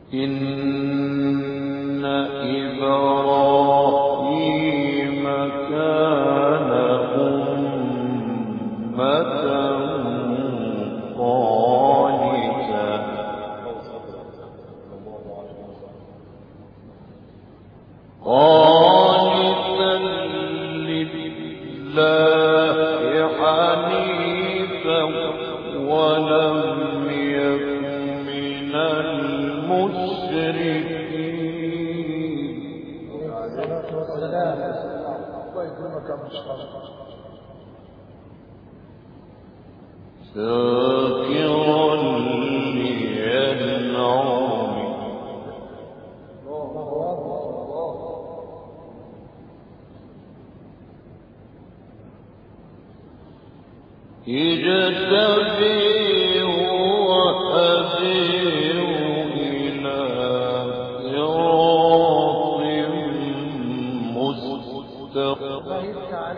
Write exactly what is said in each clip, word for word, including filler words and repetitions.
إن إبراهيم كان أمة قانتا قانتا لله حنيفا ولم يكن من المشركين. شاكرا لأنعمه اجتبيه وهديه إلى صراط مستقيم.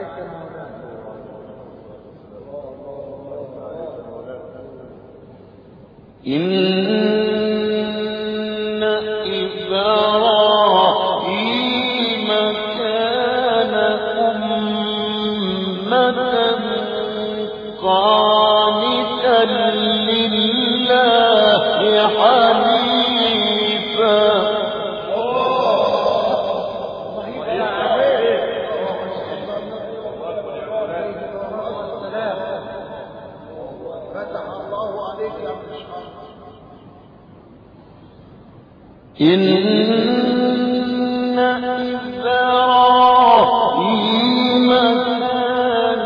إن إبراهيم كان أمة قانتا لله حنيفا إن إبراهيم كان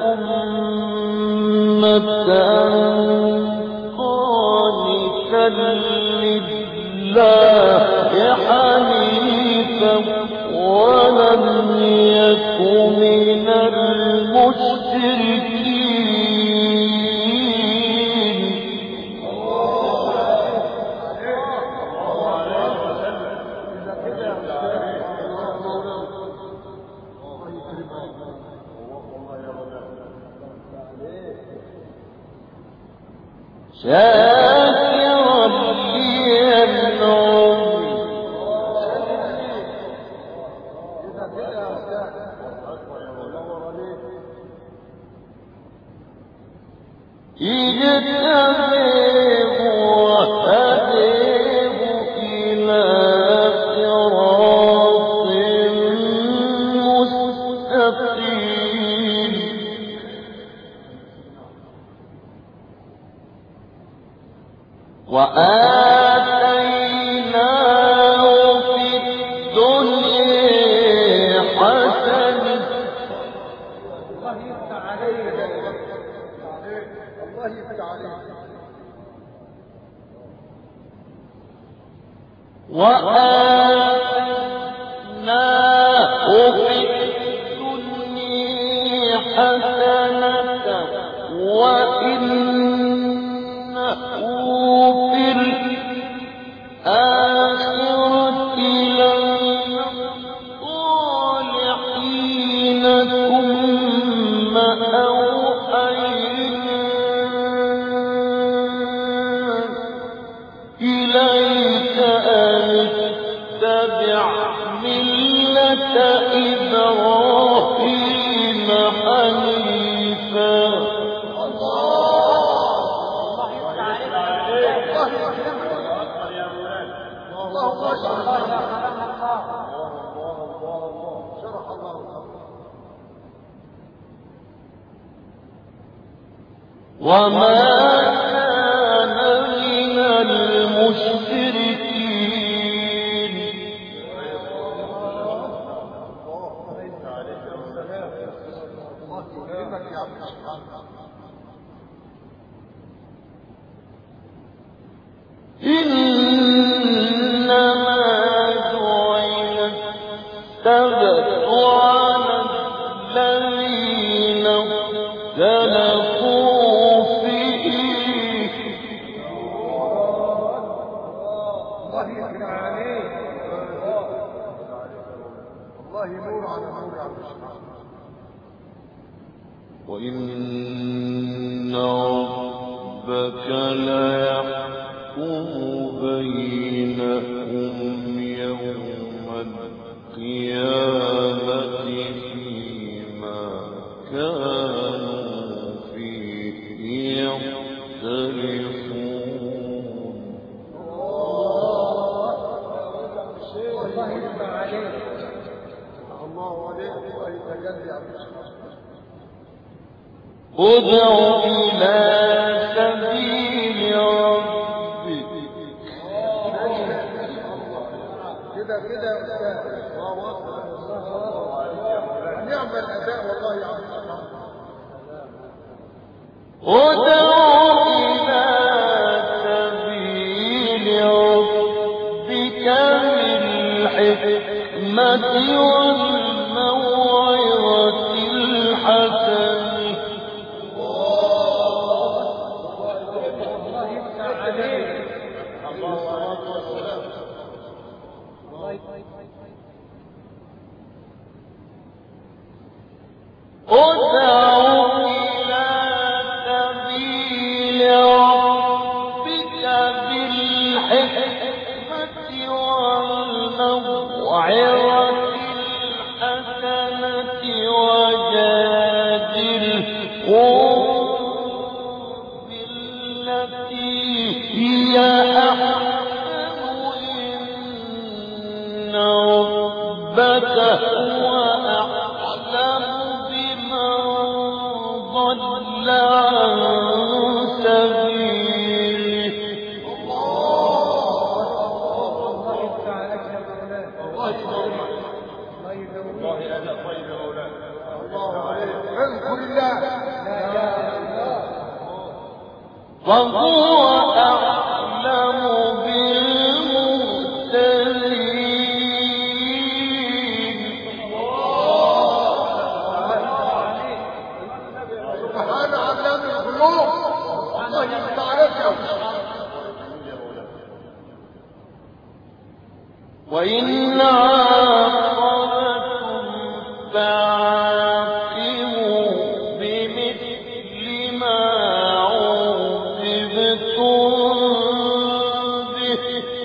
أمة قانتا لله حنيفا ولم يكن من المشركين. شاكرا لأنعمه اجتبيه وهديه إلى صراط مستقيم. وآتيناه في الدنيا حسنة وآتيناه في الدنيا حسنة وإنه في الآخرة لمن الصالحين. ثم أوحينا إليك أن اتبع ملة إبراهيم حنيفا. وما كان من المشركين. إنما جعل السبت على الذين اختلفوا فيه. وإن ربك ليحكم بينهم يوم القيامة فيما كانوا فيه يختلفون. الله يسمع عليك. الله عليك ويتجلي على ادع إلى سبيل ربك. كده كده يا أستاذ. نعم الأداء والله يا عم. ادع إلى سبيل ربك بالحكمة والموعظة الحسنة. وهو أعلم بالمهتدين. سبحان علام القلوب. الله يستعرف يا وإن عاقبتم فعاقبوا بمثل ما عوقبتم به.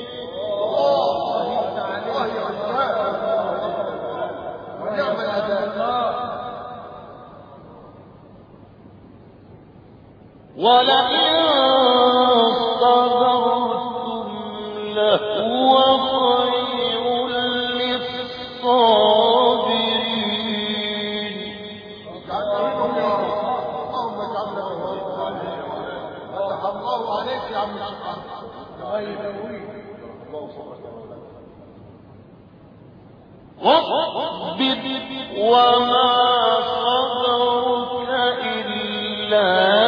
ونعم الأداء. ولئن صبرتم لهو خير للصابرين. اللهم اجعلنا فتح الله عليك يا عم الشيخ. الله يقويك. واصبر وما صبرك إلا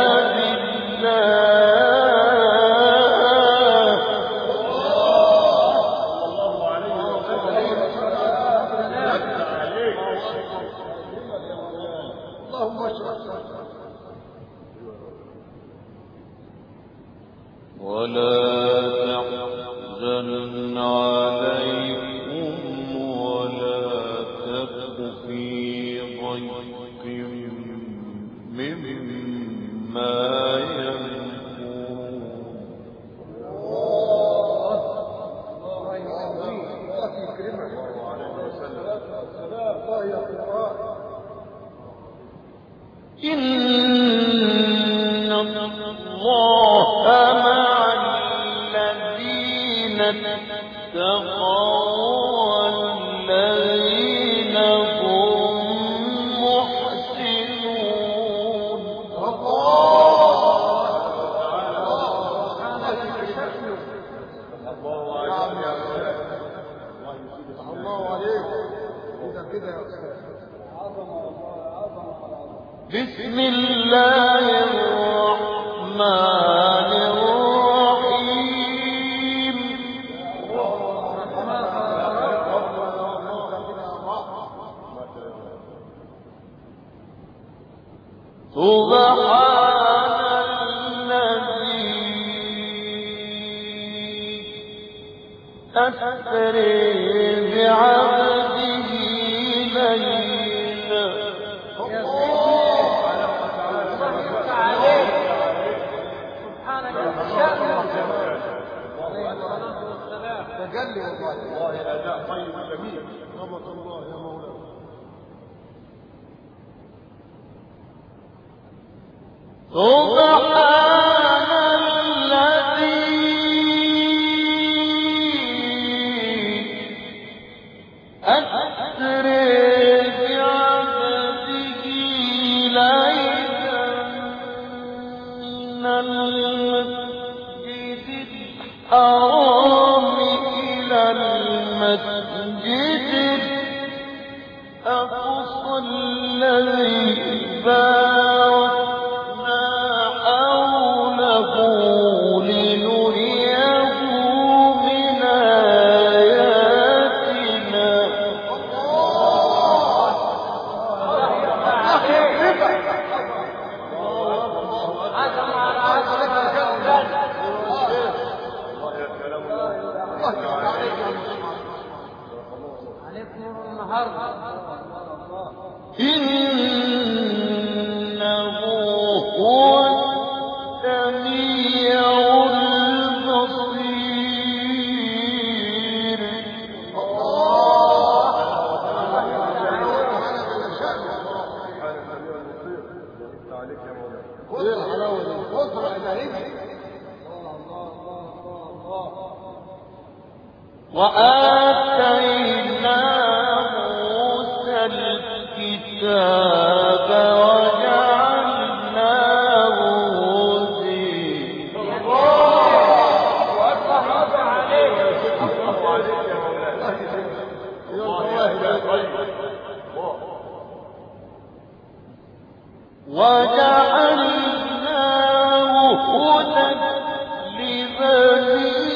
ولا تحزن عليكم ولا تك في ضيق مما يمكرون. الله يقويك. الله يكرمك. الله يغفرك. إن الله مع الذين اتقوا والذين هم محسنون. الله عليك. كده كده يا أستاذ. بسم الله الرحمن الرحيم. سبحان الذي أسري بعبده ليلا. سبحانك تجلي والله. والله الاداء طيب وجميل. ربط الله يا مولانا. سبحان الذي أسرى بعبده ليلا من المسجد الحرام إلى المسجد الأقصى الذي باركنا حوله لنريه من آياتنا. إنه هو السميع البصير. ايه الحلاوه دي؟ اسرع الهي. وآتينا موسى الكتاب وجعلناه وجعلناه هدى لبني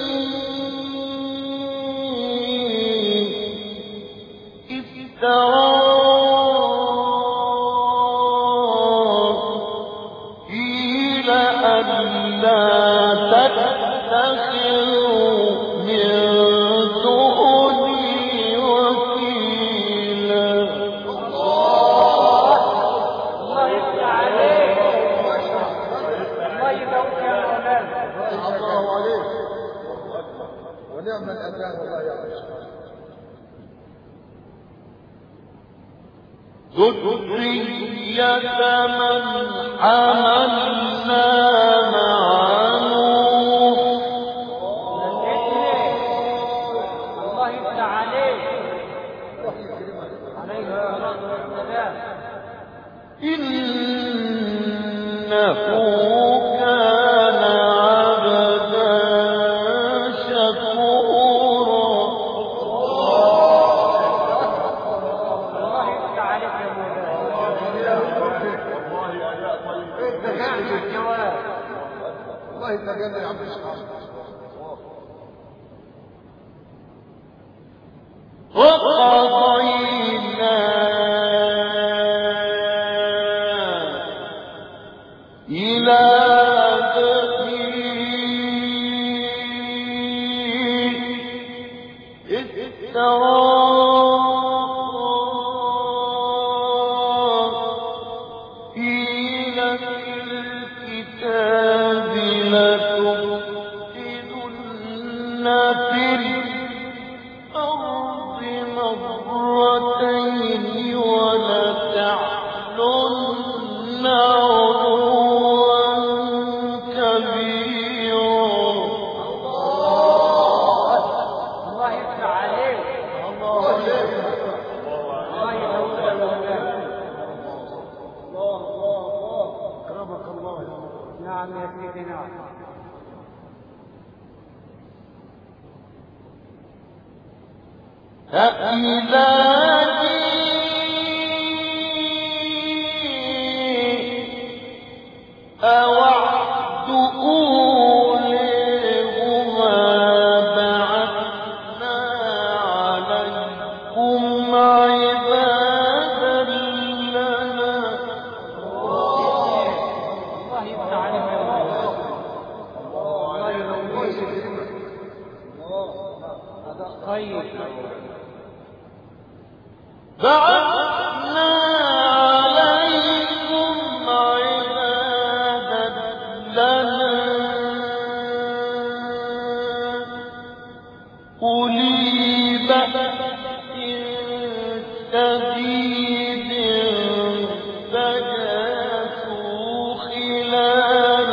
إسرائيل ألا تتخذوا من دوني وكيلا. الله يفتح عليك. الله يدوك يا مولانا. الله عليك. ونعم الأذان والله يا رب. ذرية من حملنا مع نوح. الله يفتح عليك. عليه الصلاة والسلام. إنه كان عبدا شكورا. الله يفتح عليك يا مولانا. انت جاي الجواب. والله انت جاي يا عم الشيخ. وقضينا إلى بني إسرائيل في الكتاب لتفسدن في الأرض مرتين ولتعلن علوا كبيرا. الله يفتح عليك. الله عليك. الله يدوك يا مولانا. الله الله الله. أكرمك الله يا رب. نعم يا سيدي نعم. أإلهي أوعد أولهما بعثنا عليكم عبادا لنا. الله يفتح عليك يا مولانا. الله يدوك. هذا طيب. بعثنا عليكم عبادا لنا أولي بأس شديد فجاسوا خلال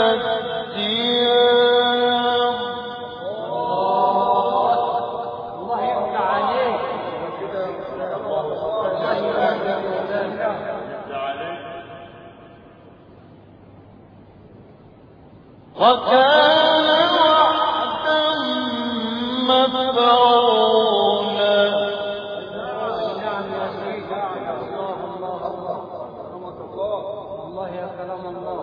الديار. الله يفتح عليك. وكان وعدا مفعولا. نعم يا سيدي. الله الله الله الله يا كلام الله.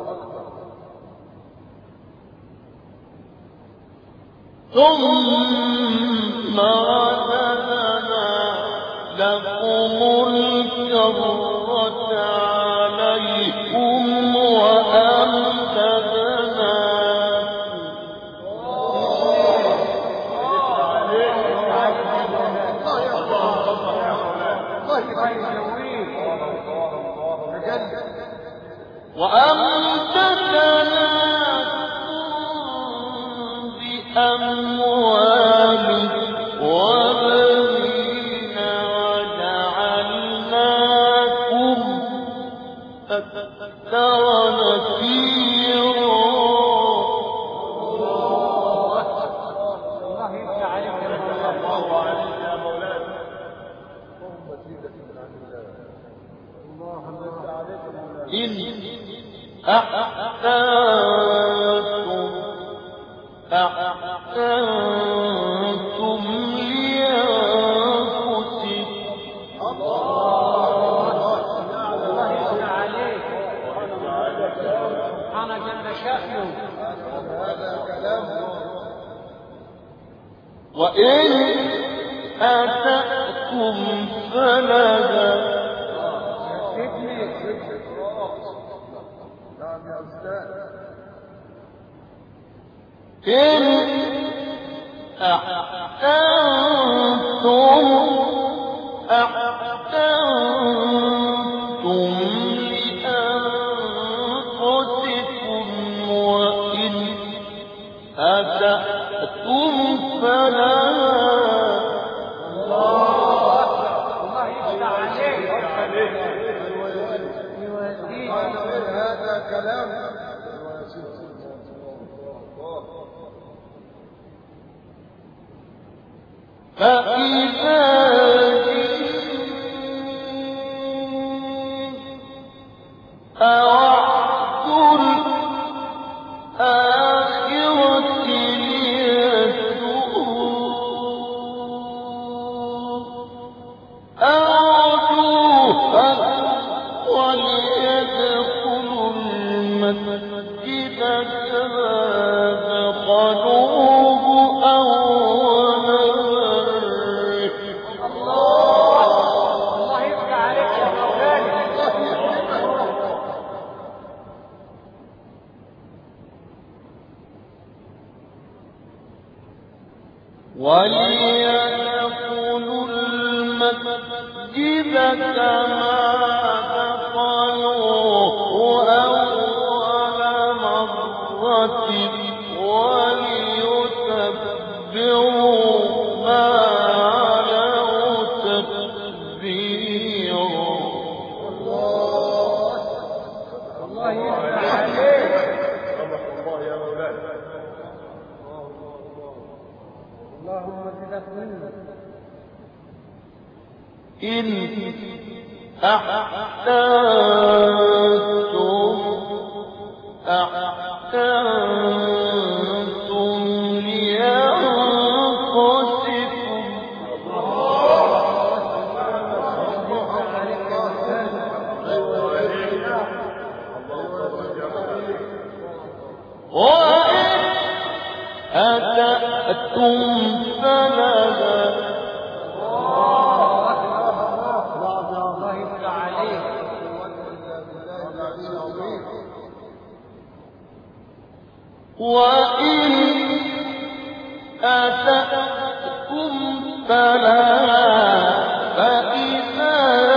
ثم رددنا لكم الكرة عليكم وأمددناكم بأموال وبنين وجعلناكم أكثر نفيرا. الله يفتح عليك يا مولانا. إن أحسنتم أحسنتم لأنفسكم. الله يفتح عليك. سبحان جل شأنه. وإن أتأكم فلها إن أحسنتم أحسنتم لأنفسكم وإن أسأتم فلا. الله يفتح عليك. هذا كلام. فإذا أوعد الآخرة ليسوء أوعدوها وليدخلوا المسجد كما دخلوه أول الله يفتح عليك يا مولانا. وليدخلوا المسجد كما دخلوه أول مرة وليتبروا ما علوا تتبيرا. الله يفتح عليك. اللهم زدك منه. إن أحسنتم أحسنتم لأنفسكم وإن أسأتم فلها. الله يفتح عليك. وإن أسأتم فلها فإذا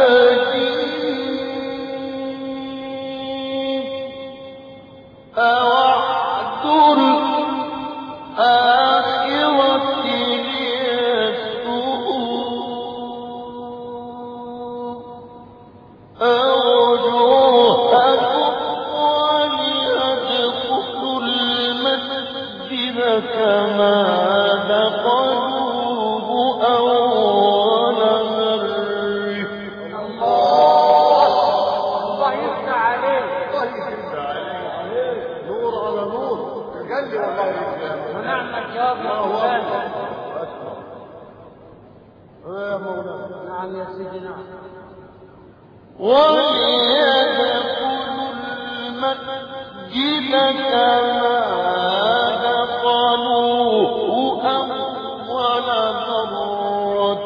جئت أوعد الآخرة ليسوء أول مرة. الله يفتح عليك. نور على نور تجلي والله ونعمك يا مولانا. يا مولانا. نعم يا سيدي نعم. وليدخلوا المسجد كما دخلوه أول مرة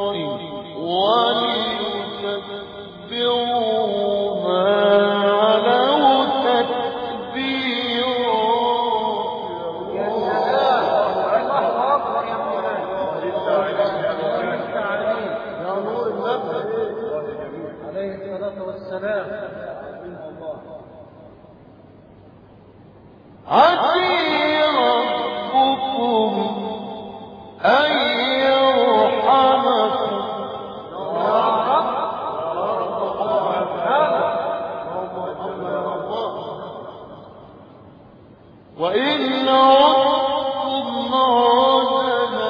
وليتبروا ما علوا تتبيرا. يا سلام. الله أكبر يا مولانا. يفتح عليك. يا نور النبي عليه الصلاة والسلام. عسى ربكم أن يرحمكم وإن عدتم عدنا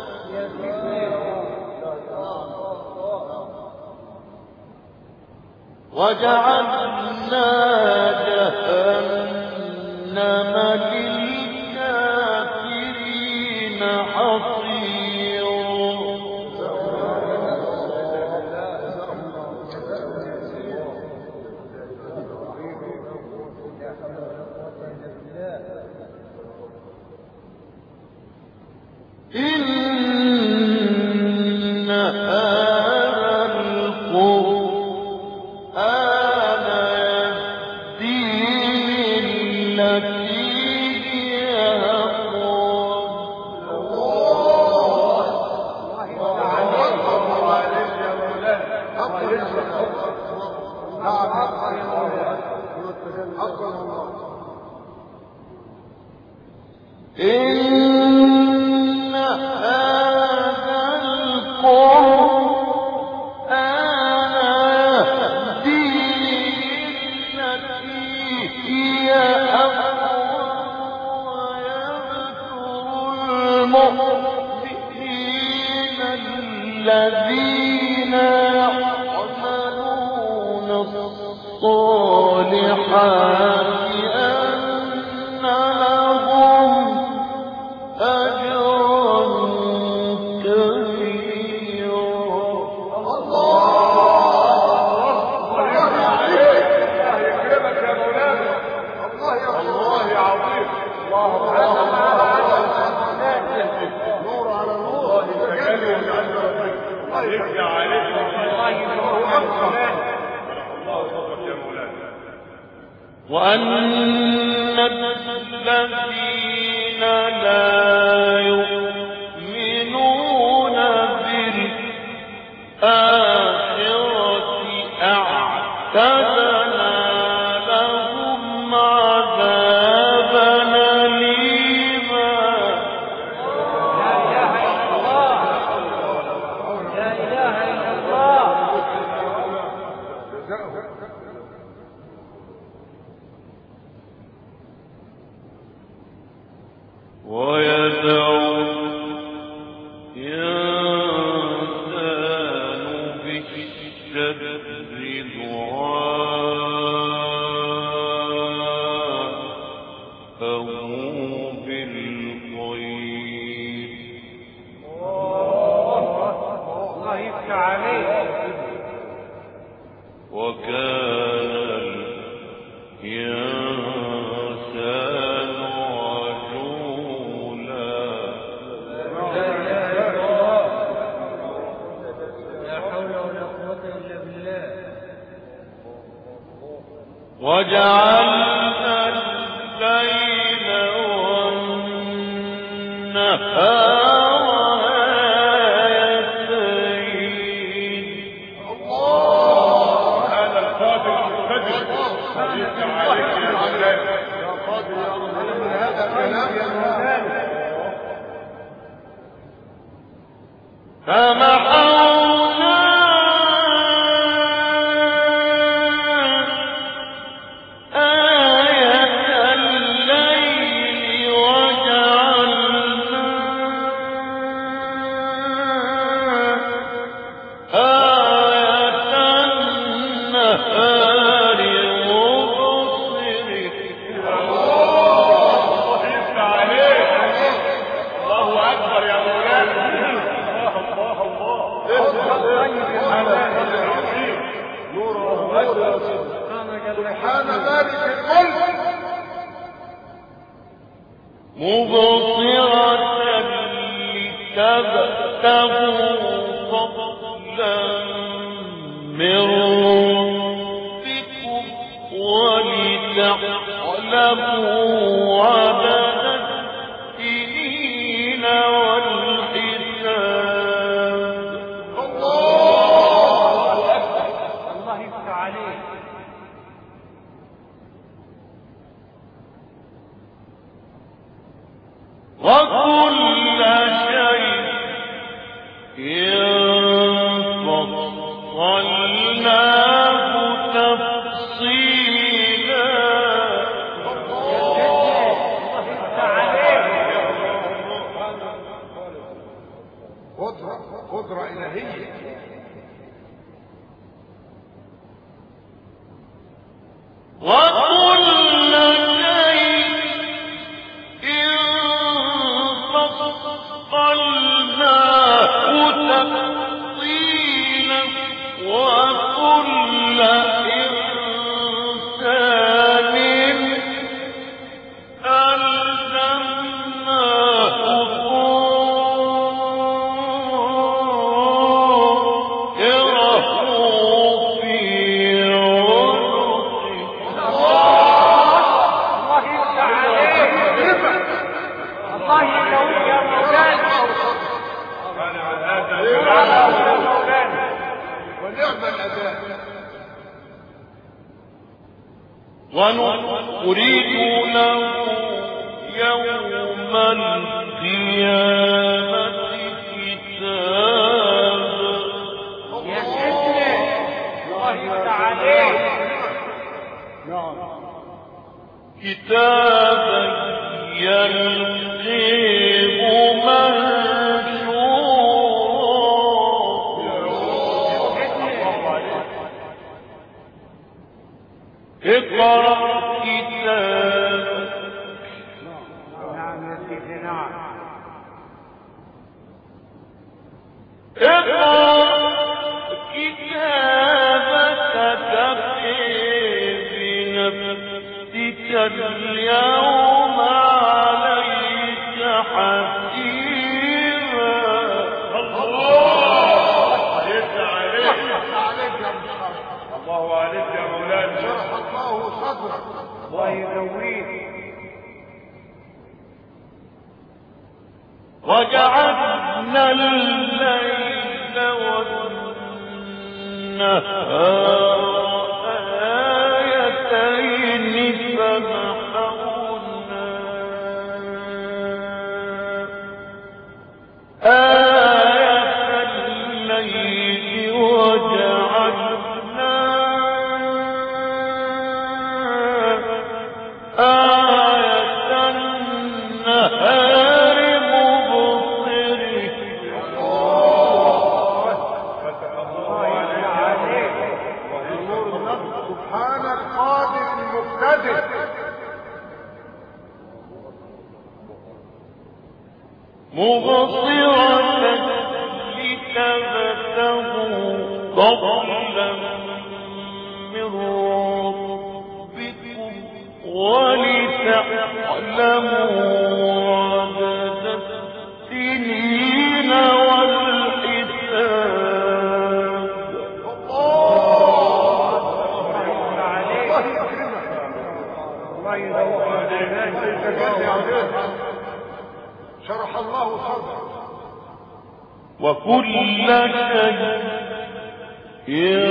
وجعلنا جهنم للكافرين حصيرا. إن هذا القرآن يهدي للتي هي أقوم. إن هذا القرآن يهدي للتي هي أقوم ويذكر المؤمنين الذين يعملون الصالحات أن لهم أجرا كبيرا. نور على نور تجلي يرجع عليكم الله يفتح وأن الذين لا يؤمنون بالآخرة أعتدنا لهم عذابا أليما. لا إله إلا الله. لا إله إلا الله. ويدعو الإنسان بالشر دعاءه بالخير. الله يفتح عليك. وكان الإنسان عجولا. لا إله إلا الله. لا حول ولا قوة إلا بالله. وجعلنا الليل والنهار آيتين. هذا القادر الفجر يرجع عليكم يا مولانا. يا قادر يا رب من هذا الكلام يا مولانا. فمحونا آية الليل وجعلنا سبحان مالك الملك مبصرة لتبتغوا فضلا من ربكم ولتعلموا عدد السنين والحساب. الله الله يفتح عليك. وكل شيء فصلناه تفصيلا. قدرة قدرة إلهية. وكل شيء فصلناه تفصيلا وكل إنسان ألزمناه طائره في الله يفتح عليك. الله يقويك يا مولانا. ونعم الأداء. ونخرج له يوم القيامة كتابا. يا سيدنا الله يفتح عليك. كتابا يلقيه منشورا. اقرأ كتابك. نعم يا سيدي نعم. اقرأ كتابك كفى بنفسك اليوم عليك حسيبا. الله عليك عليك عليك يا مصطفى. الله عليك يا مولانا. شرح الله صدرك. الله يقويك. وجعلنا الليل والنهار آيتين فمحونا آية الليل وجعلنا آية النهار سبحان القادر المقتدر. مبصرة لتبتغوا فضلا من ربكم ولتعلموا عدد السنين والحساب. الله يكرمك. الله يقويك. شرح الله صدرك. وكل شيء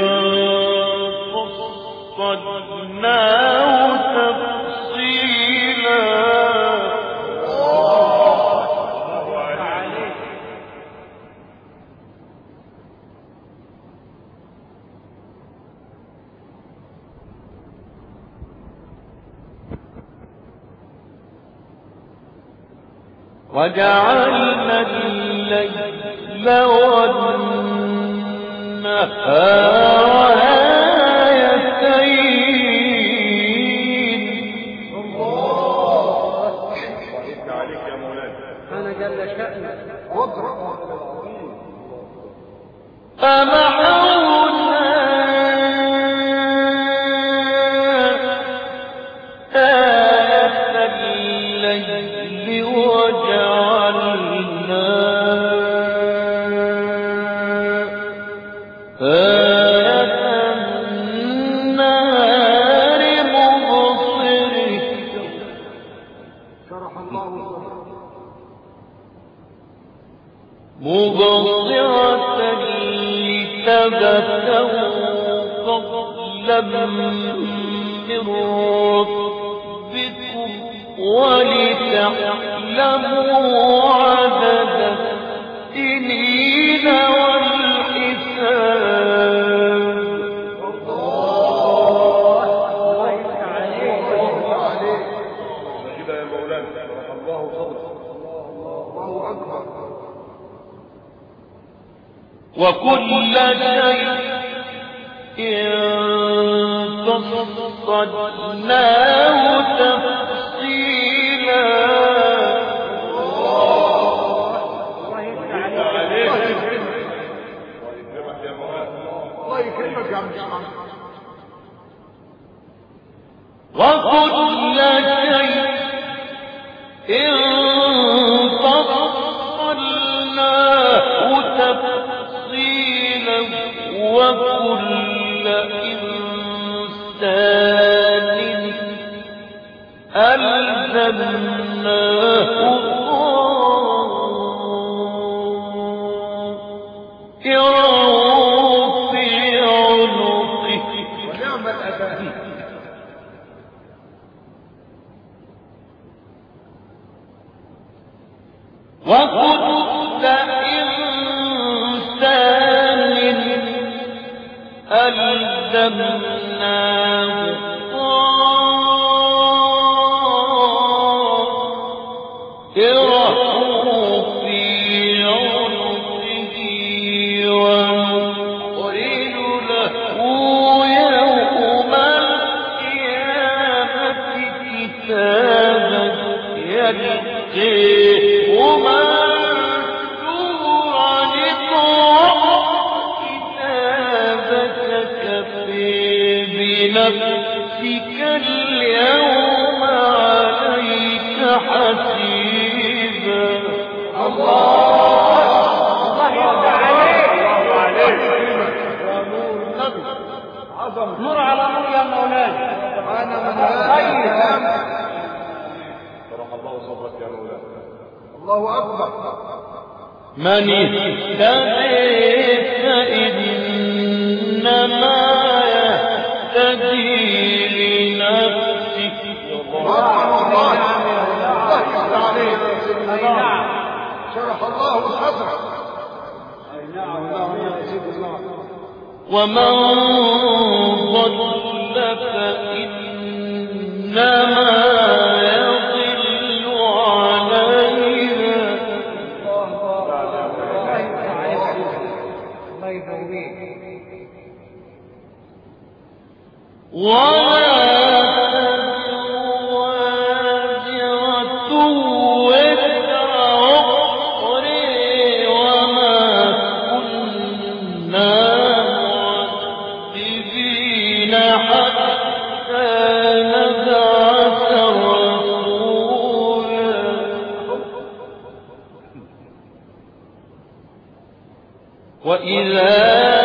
فصلناه تفصيلا. وجعلنا الليل والنهار آيتين. الله عليك يا مولانا. أنا جل شأنك. قدرة. فمحونا آية النار مبصره شرح الله صدره مبصرة لتبتغوا فضلا من ربكم ولتعلموا عدد السنين والحساب. الله يفتح عليك. كده يا مولانا شرح الله صدره. الله أكبر. وكل شيء فصلناه تفصيلا. الله يفتح عليك. الله يكرمك يا عم الشيخ. وكل شيء فصلناه تفصيلا وكل إنسان ألزمناه طائره في عنقه. ونعم الأداء. وكل إنسان ألزمناه طائره في عنقه ونخرج له يوم القيامة كتابا يلقيه منشورا اقرأ كتابك كفى بنفسك اليوم عليك حسيبا. الله يفتح عليك. عظمة. نور على نور يا مولانا. أنا من هذا الكلام. شرح الله صدرك يا مولانا. الله أكبر. من اهتدي فإنما يهتدي لنفسه. الله الله يفتح عليك. أي نعم. شرح الله صدره. أي نعم. ومن ضل فإنما يضل عليها. الله يفتح عليك. الله يقويك. ولا تزر وزر أخرى وما كنا معذبين حتى نبعث رسولا. وإذا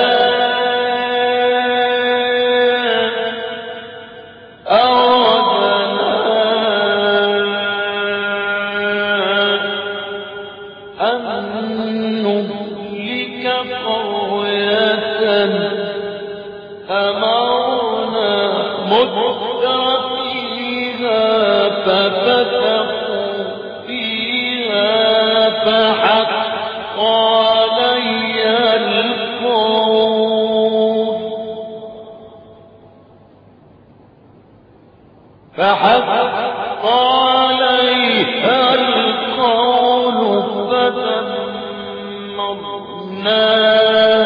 ففتقوا فيها فحق عليها القول فحق عليها القول فدمرناها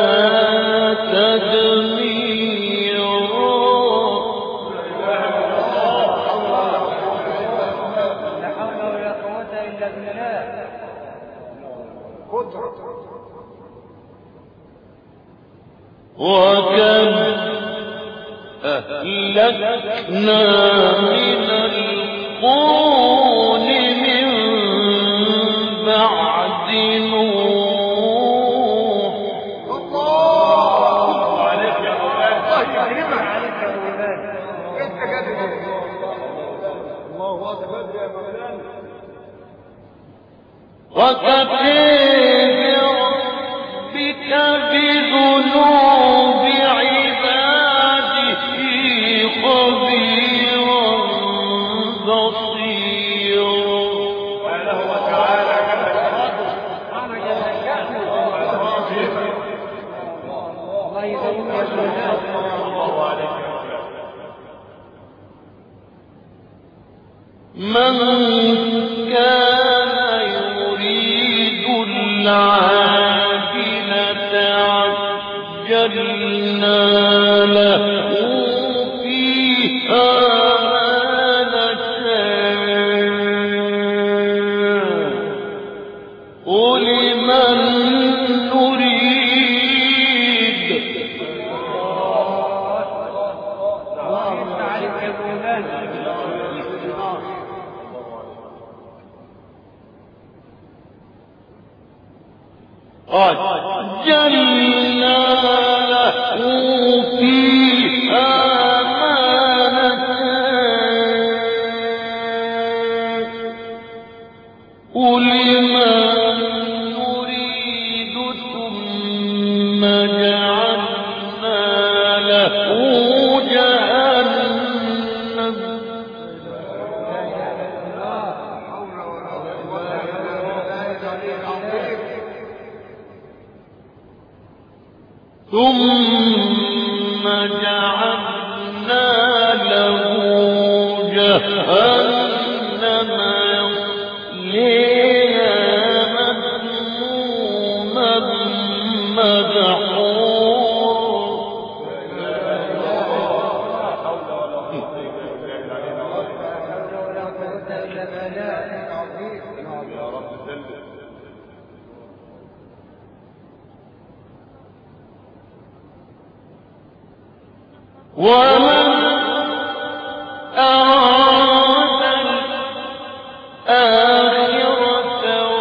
وكم أهلكنا من القرون من بعد نوح. الله وكفى بربك بذنوب عباده خبيرا بصيرا. سبحانه وتعالى من كان يريد العاجلة عجلنا له فيها ما نشاء ولمن نريد. عجلنا له فيها ما نشاء ولمن نريد ثم جعلنا له جهنم ثم جعلنا له جهنم يصليها مذموما ومن أراد الآخرة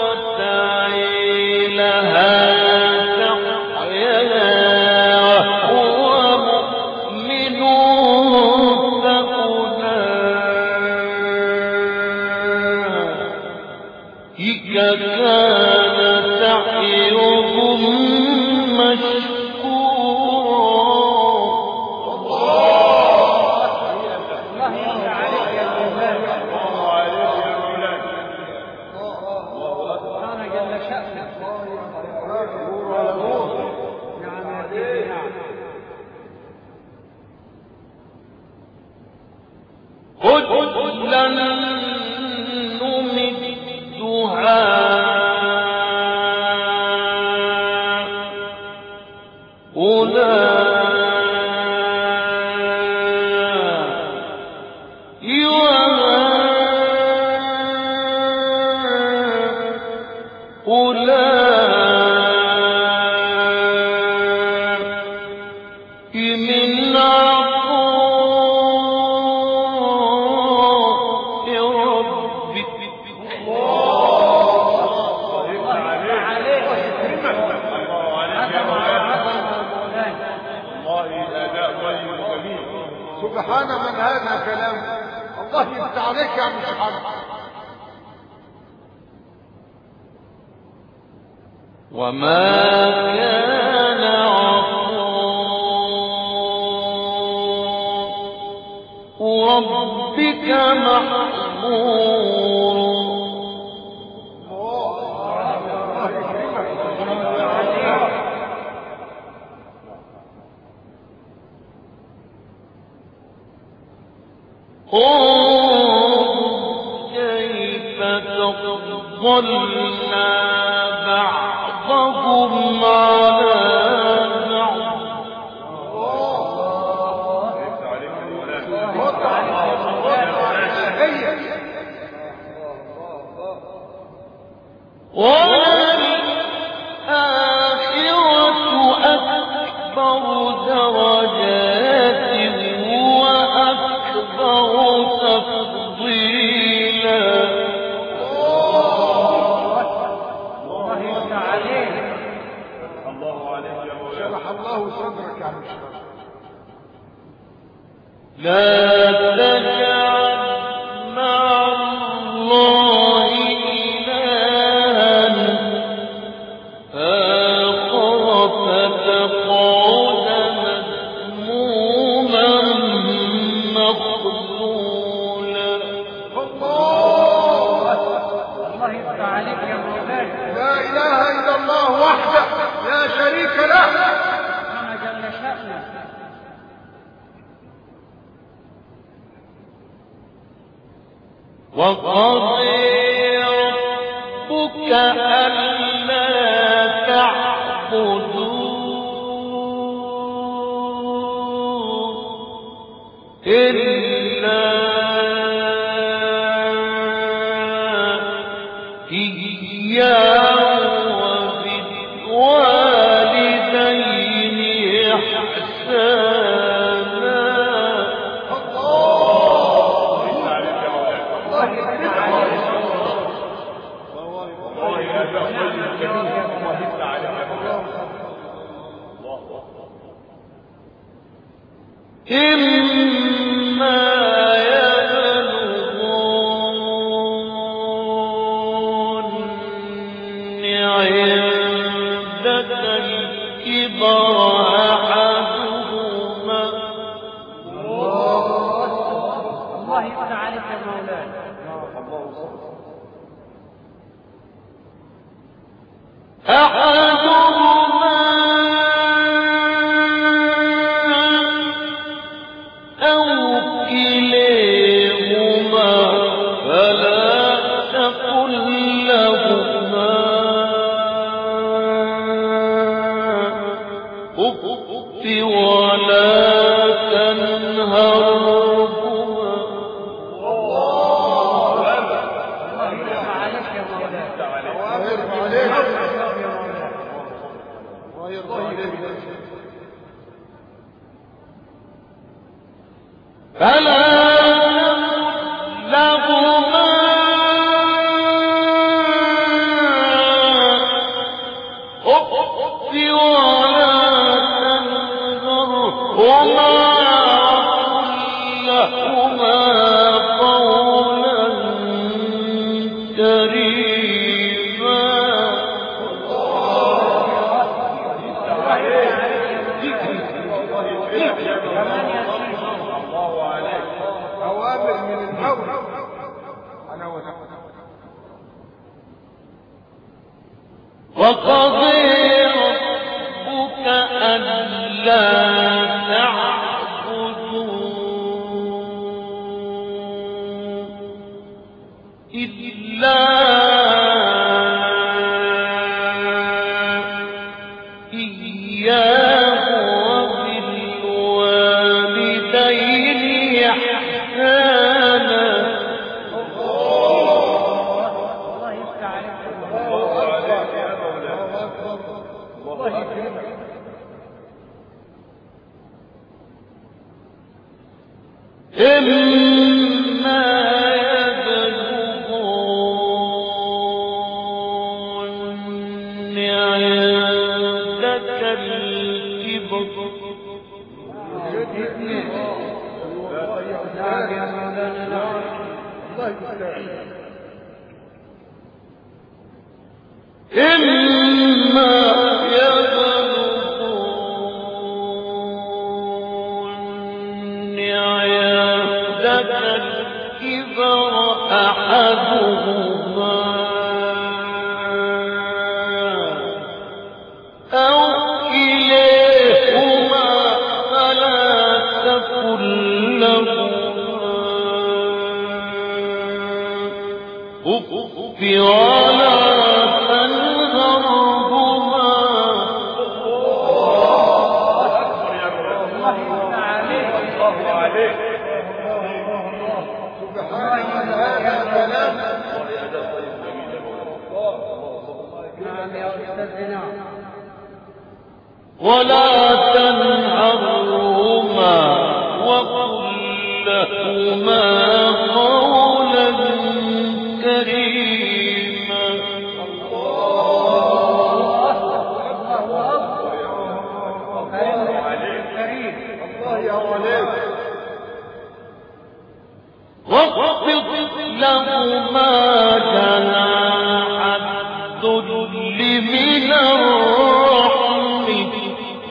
وسعي لها سعيها وهو مؤمن فأولئك كان سعيهم كلا نمد أولئك من عطاء ربك. سبحان من هذا كلام الله يفتح عليك يا عم سبحان. وما كان عطاء ربك محظورا. كيف تفضلنا بعضهم على وللآخرة أكبر درجات وأكبر تفضيلا. شرح الله صدرك يا عم شرح. لا تجعل مع الله إلها تقعد مذموما مخذولا. الله الله يفتح عليك يا مولاي. لا إله إلا الله وحده لا شريك له. أنا جل شأنه. وقضي ربك ألا تعبدوا إلا إياه وبالوالدين إحسانا. إما يبلغن عندك الكبر أحدهما الله يفتح عليك يا مولاي. أحدهما أو كليهما فلا تقل لهما أف ولا تنهرهما. الله يفتح عليك يا مولاي. ويرضى عليك. ويرضى عليك. فلا لهما أف ولا تنهرهما لهما قولا كريما. كمان يا سيدي. أوامر من المولى. أنا وأنا. وقضي ربك ألا تعبدوا إلا إياه وبالوالدين إحسانا. الله يفتح عليك يا مولاي. الله يكرمك. إما يبلغن عندك الكبر نعم يا مولانا نعم. الله يستعين. إما يبلغن عندك الكبر أحدهما أو كليهما فلا تقل لهما أف ولا تنهرهما. الله يفتح عليك. سبحان هذا كلام. نعم يا أستاذنا. ولا تنهرهما وقل لهما قولا كريما. كريم. الله يا وليك. واخفض لهما جناح الذل من الرحم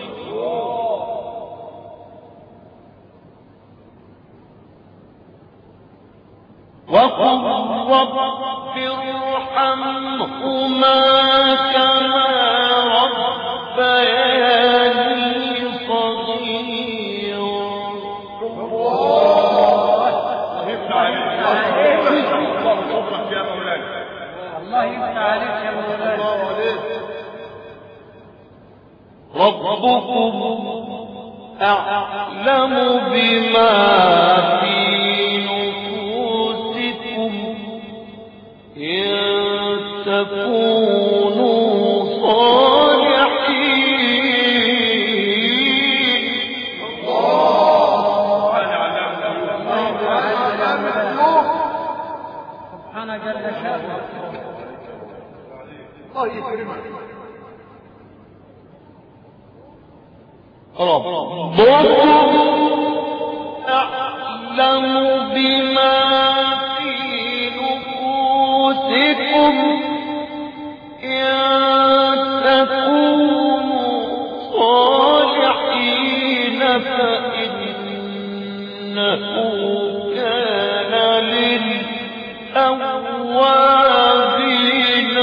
أعلم بما في نفوسكم إن تكونوا صالحين. سبحانه جل شأنه. الله يكرمك. ربكم أعلم بما في نفوسكم إن تكونوا صالحين فإنه كان للأوابين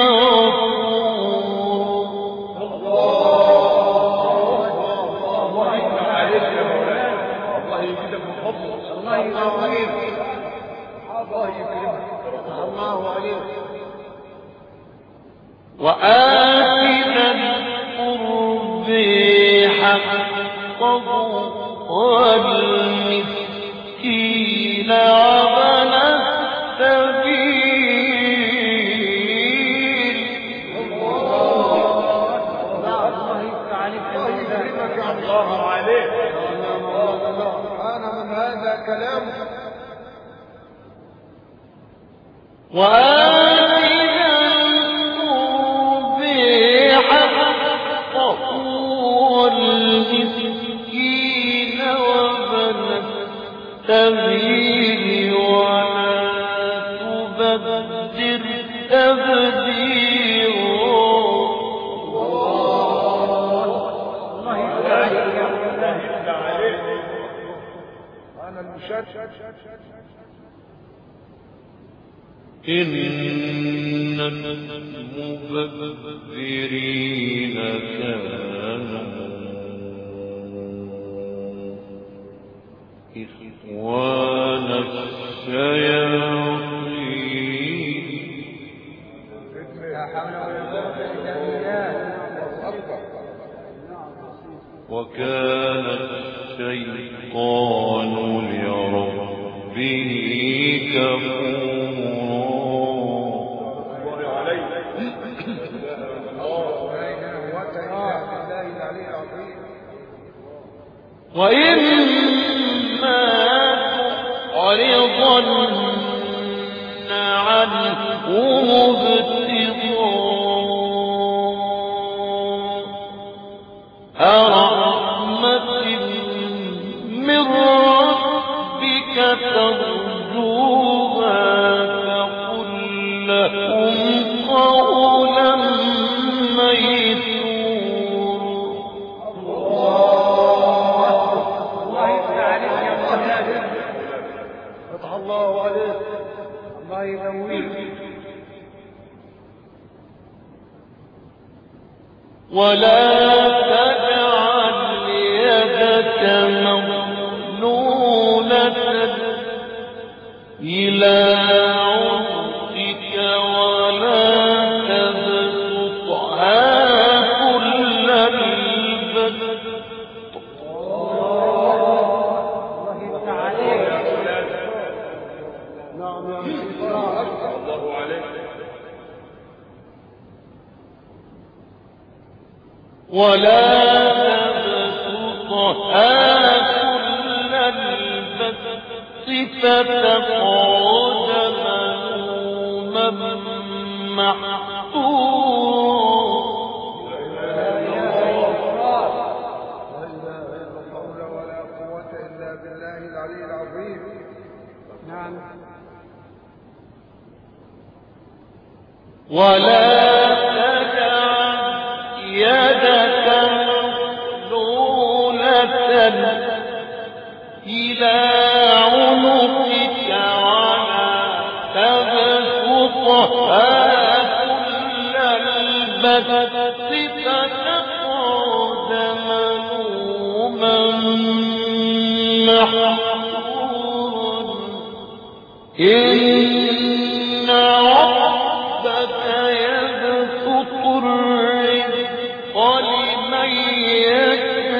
وآت ذا القرب حقه والمسكين وابن السبيل. الله عليك. أنا من هذا كلام. وآت ذا القرب حقه والمسكين وابن السبيل ولا تبذر تبذيرا. أنا المشاهد. إن المبذرين كانوا إخوان الشياطين لا حول ولا قوة إلا بالله. وكان الشيطان لربه كفورا. وإما تعرضن عنهم ابتغاء رحمة من ربك ترجوها فقل لهم قولا الله عليك. الله يقويك. ولا تجعل يدك مغلولة إلى عنقك ولا تبسطها كل البسط. ولا تبسطها كل البسط فتقعد ملوما محسورا. لا حول ولا قوة إلا بالله العلي العظيم. نعم. ولا يدك مغلولة إلى عنقك ولا تبسطها كل البسط فتقعد ملوما محسورا. إن ربك يبسط الرزق لمن يشاء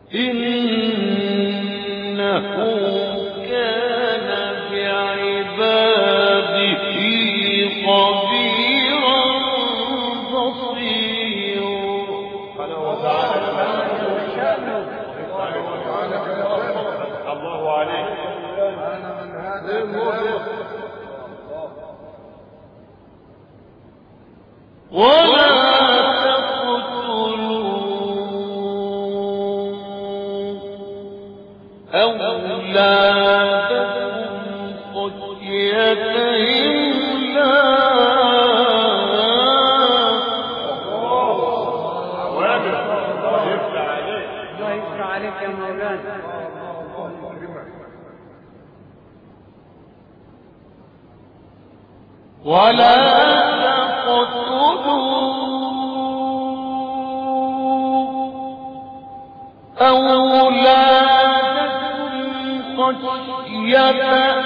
إنه كان بعباده خبيرا بصيرا. الله عليك. أنا من هذا الكلام ولا تقتلوا أولادكم خشية إملاق. الله يفتح عليك. الله يفتح عليك يا مولانا. ولا تقتلوا أولادكم خشية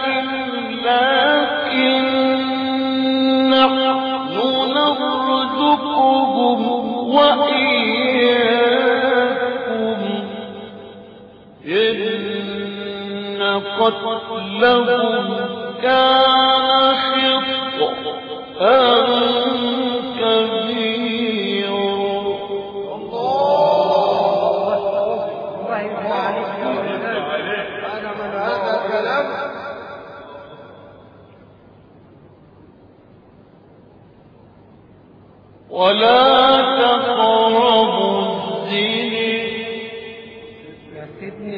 إملاق نحن نرزقهم وإياكم إن قتلهم كان خطأ كبيرا. الله يفتح عليك يا مولانا. أنا من هذا الكلام ولا تقربوا الزنا يا سيدني.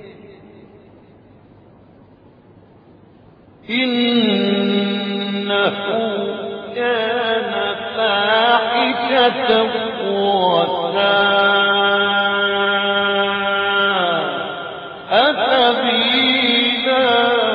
إنه كان فاحشة وساء سبيلا.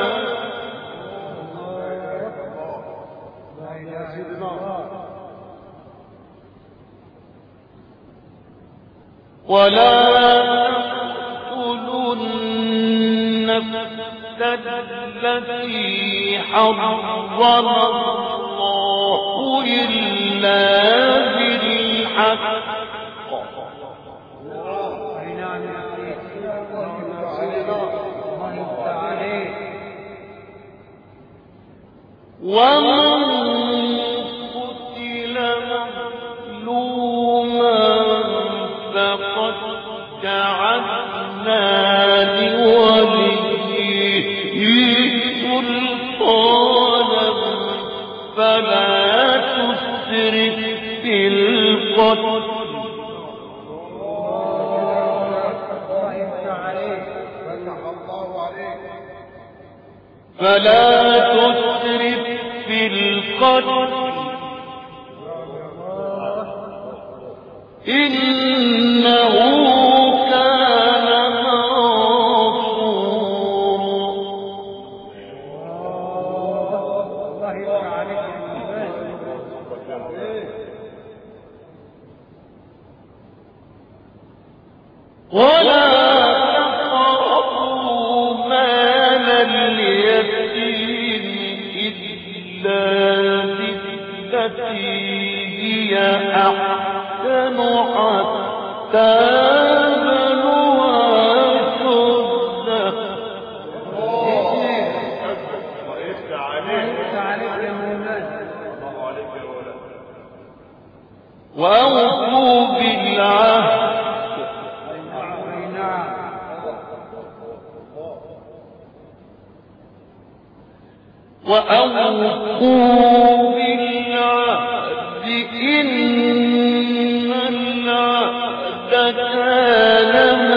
ولا تقتلوا النفس التي حرم الله إلا بالحق. أي نعم يا سيدي. الله يفتح عليك. ومن قتل مظلوما فقد جعلنا لوليه سلطانا فلا تسرف في القتل. الله يفتح عليك. فتح الله عليك. فلا تسرف في القتل إنه كان منصورا. الله يفتح عليك يا مولانا. ولا تقربوا مال اليتيم إلا بالتي هي أحسن حتى يبلغ أشده. الله يفتح عليك. يفتح عليك يا مولانا. الله عليك يا ولد. وأوفوا بالعهد أي نعم. وأوفوا بالعهد إن العهد كان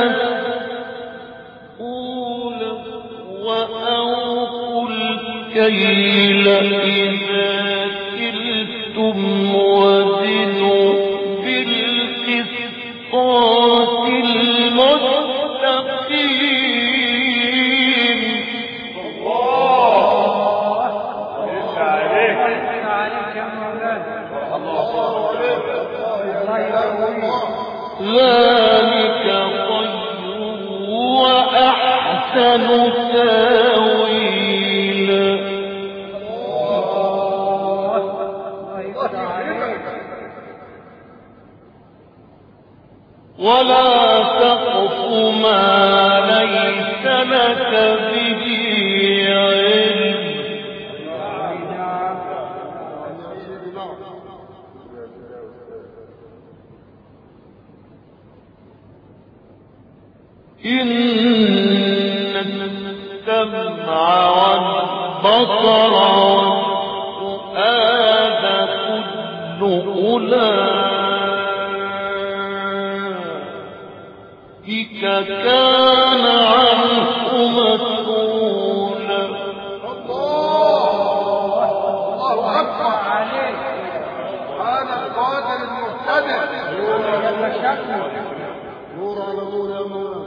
مسؤولا. وأوفوا الكيل إذا كلتم وزنوا بالقسطاس المستقيم. يفتح عليك. يفتح عليك يا مولانا. الله الله يقويك. ذلك خير وأحسن تاويلا. الله يفتح عليك. ولا تقف ما ليس لك به علم إن السمع والبصر والفؤاد كل أولئك كان عنه مسؤولا. الله أكبر عليك. هذا القادر المهتدى نور على شكله نور على نور يا مولانا.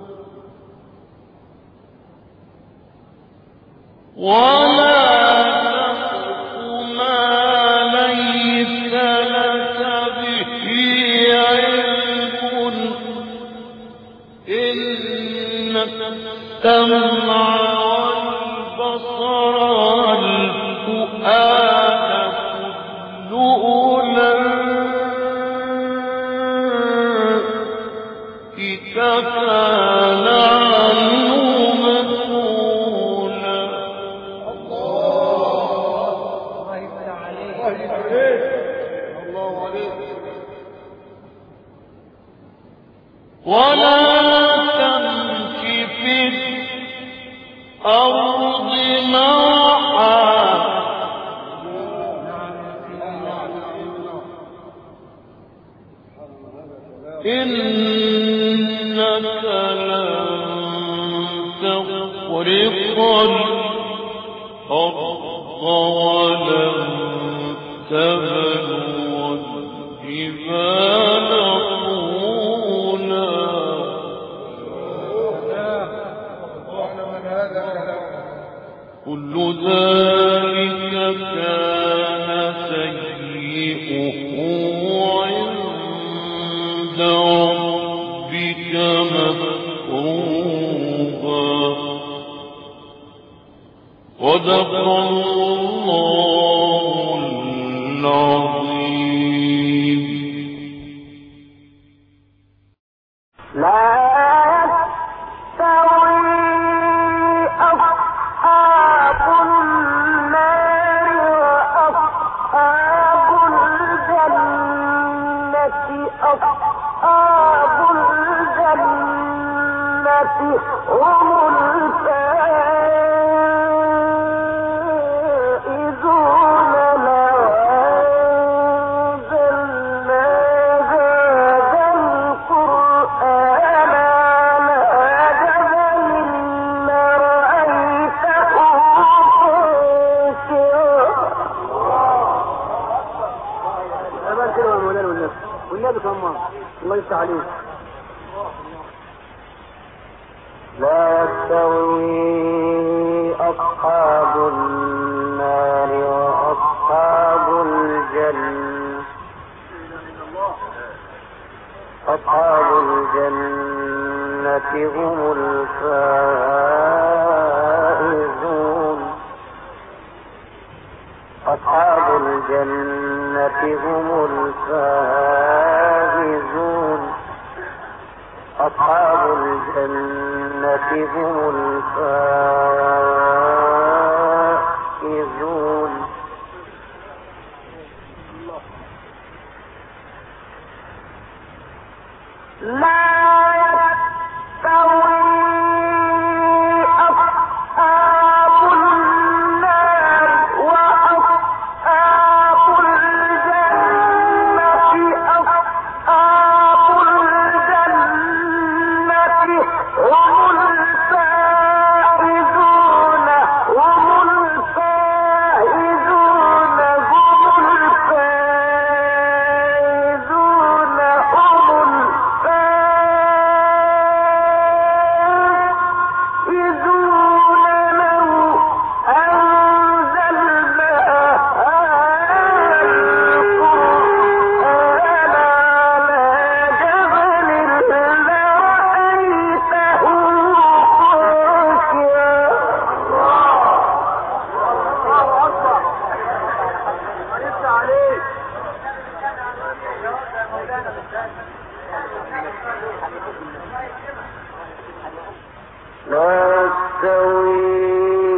ولا تقف ما ليس لك به علم إن السمع والبصر والفؤاد كل أولئك كان عنه مسؤولا. الله عليك. ولا تمش في الأرض مرحا إنك لن تخرق الأرض ولن تبلغ الجبال طولا. كل ذلك كان سيئه عند ربك مكروها. صدق الله العظيم. لا يستوي أصحاب النار وأصحاب الجنة أصحاب الجنة هم الفائزون. لا أنزلنا هذا القرآن على جبل لرأيته خاشعا. والنبي كمان الله يفتح عليك. لا يستوي أصحاب النار وأصحاب الجنة أصحاب الجنة هم الفائزون. أصحاب الجنة هم الفائزون. أصحاب الجنة هم الفائزون. لا يستوي أصحاب النار وأصحاب الجنة أصحاب الجنة هم الفائزون هم الفائزون هم الفائزون هم الفائزون. لو أنزلنا هذا القرآن على جبل لرأيته خاشعا. لا يستوي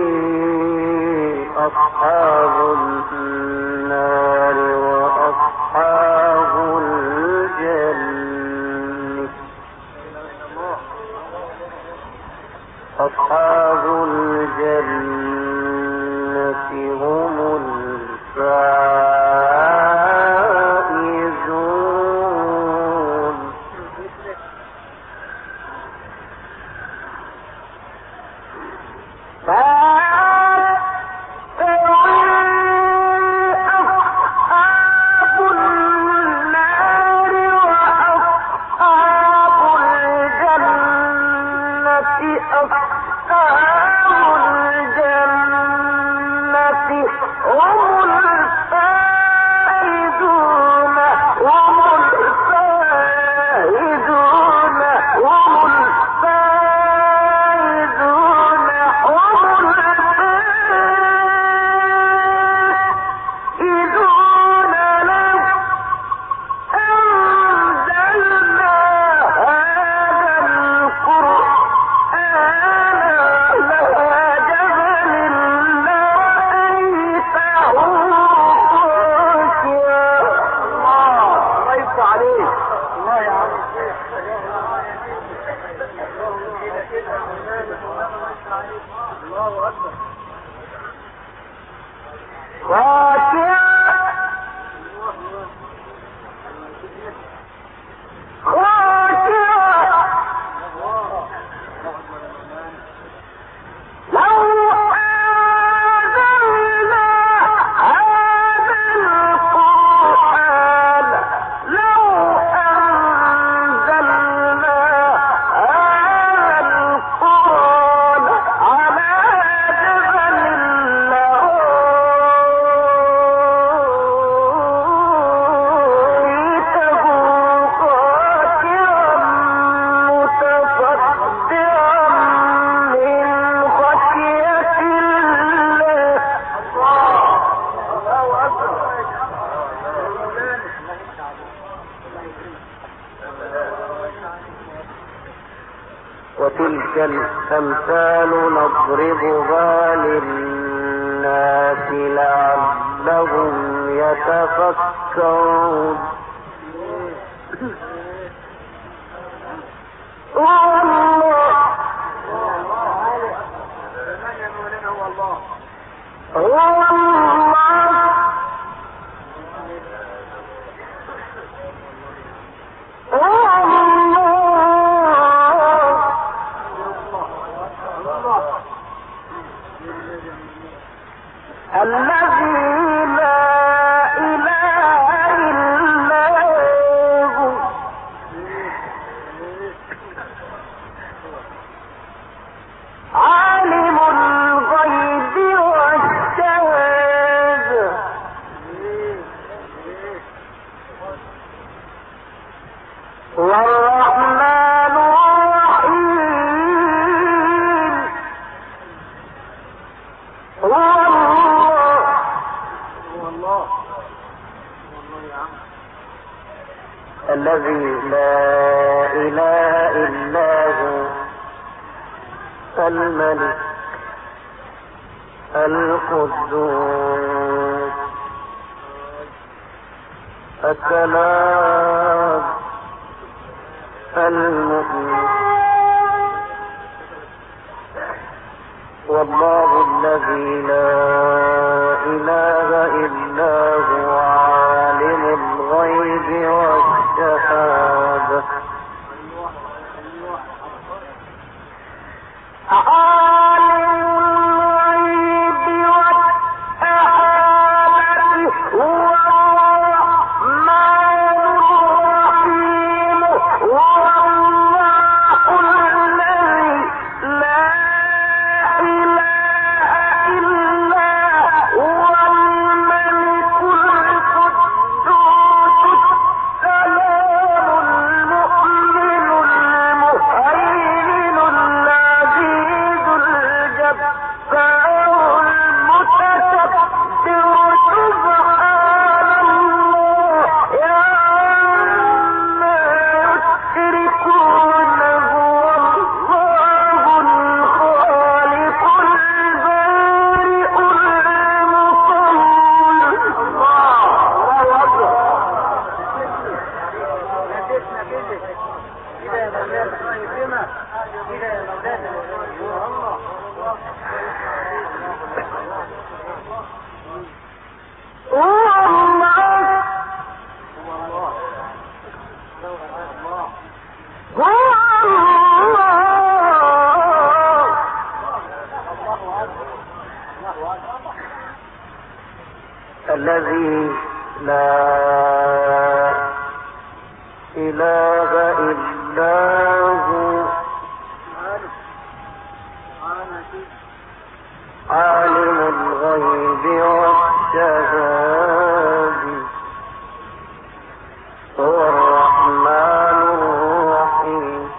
أصحاب النار وأصحاب الجنة أصحاب الجنة هم الفائزون. وتلك الأمثال نضربها للناس لعلهم يتفكرون. الذي لا إله إلا هو الملك القدوس السلام المؤمن. والله الذي لا إله إلا هو عالم الغيب والشهادة هو الرحمن الرحيم. كده يا مولانا كده كده يا مولانا الله الذي لا إله إلا هو عالم الغيب والشهادة هو الرحمن الرحيم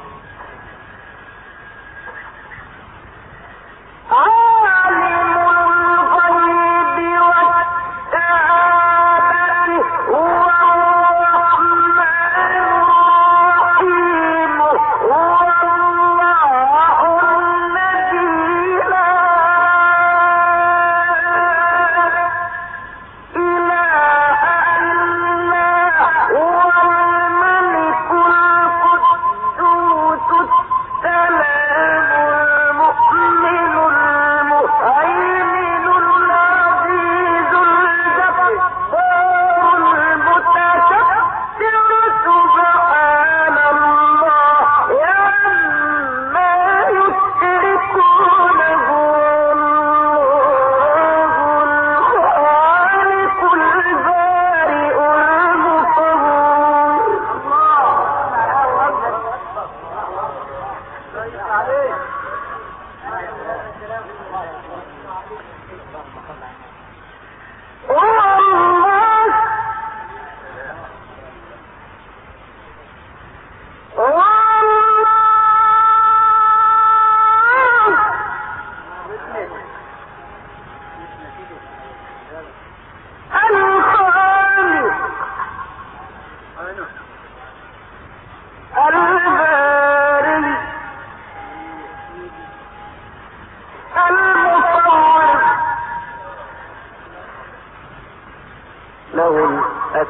له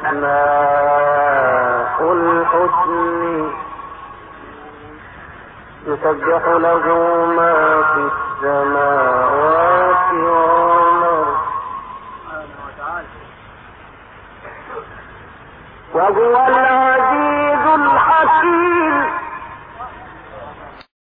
الأسماء الحسنى يسبح له ما في السماوات والأرض وهو العزيز الحكيم